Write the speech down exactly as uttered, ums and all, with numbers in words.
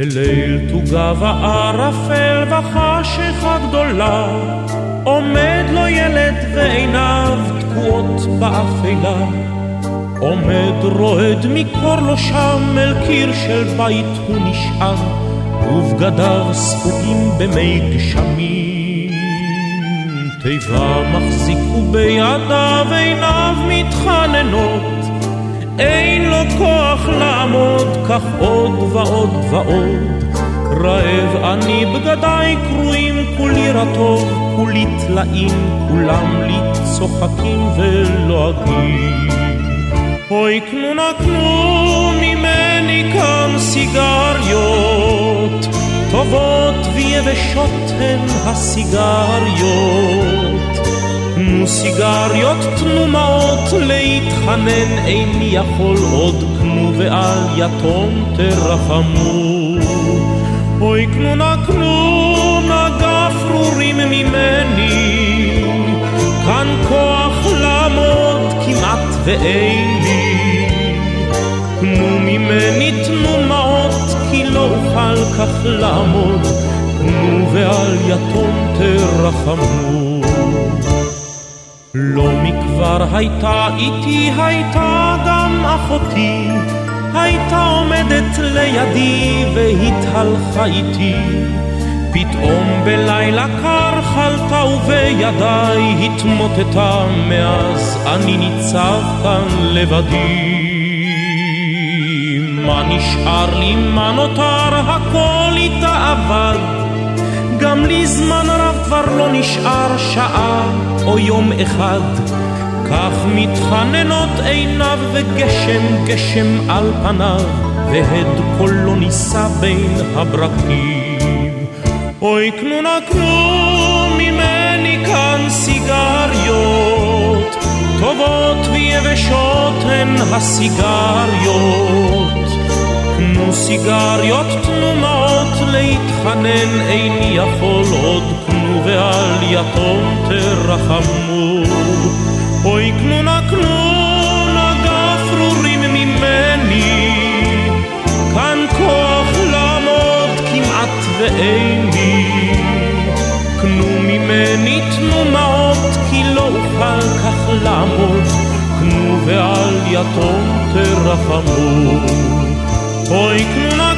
בליל תוגה וערפל וחשיכה גדולה, עומד לו ילד ועיניו תקועות באפלה, עומד רועד מקור לו שם, אל קיר של בית הוא נשאר, ובגדיו ספוגים במי גשמים. תיבה מחזיק ובידיו עיניו מתחננות, אין לו כוח לעמוד, כך עוד ועוד ועוד. רעב אני בגדיי קרועים, כולי רטוב, כולי תלאים, כולם לי צוחקים ולועגים. אוי קנו נקנו ממני כאן סיגריות, טובות ויבשות הן הסיגריות. תנו סיגריות, תנו מעות, להתחנן איני יכול עוד, קנו ועל יתום תרחמו. אוי קנו נקנו נגפרורים ממני, כאן כוח לעמוד כמעט ואין לי. תנו ממני, תנו מעות, כי לא אוכל כך לעמוד, קנו ועל יתום תרחמו. לא מכבר הייתה איתי, הייתה גם אחותי, הייתה עומדת לידי והתהלכה איתי. פתאום בלילה קר חלתה ובידיי התמוטטה, מאז אני ניצב כאן לבדי. מה נשאר לי, מה נותר, הכל איתה עבד, גם לי זמן רב כבר לא נשאר שעה או יום אחד. כך מתחננות עיניו וגשם גשם על פניו, והד קולו נישא בין הברקים. אוי קנו נקנו ממני כאן סיגריות, טובות ויבשות הן הסיגריות. תנו סיגריות, תנו מעות, להתחנן איני יכול עוד, קנו ועל יתום תרחמו. אוי קנו נקנו נגפרורים ממני, כאן כוח לעמוד כמעט ואין לי. קנו ממני, תנו מעות, כי לא אוכל כך לעמוד, קנו ועל יתום תרחמו. אוי קנו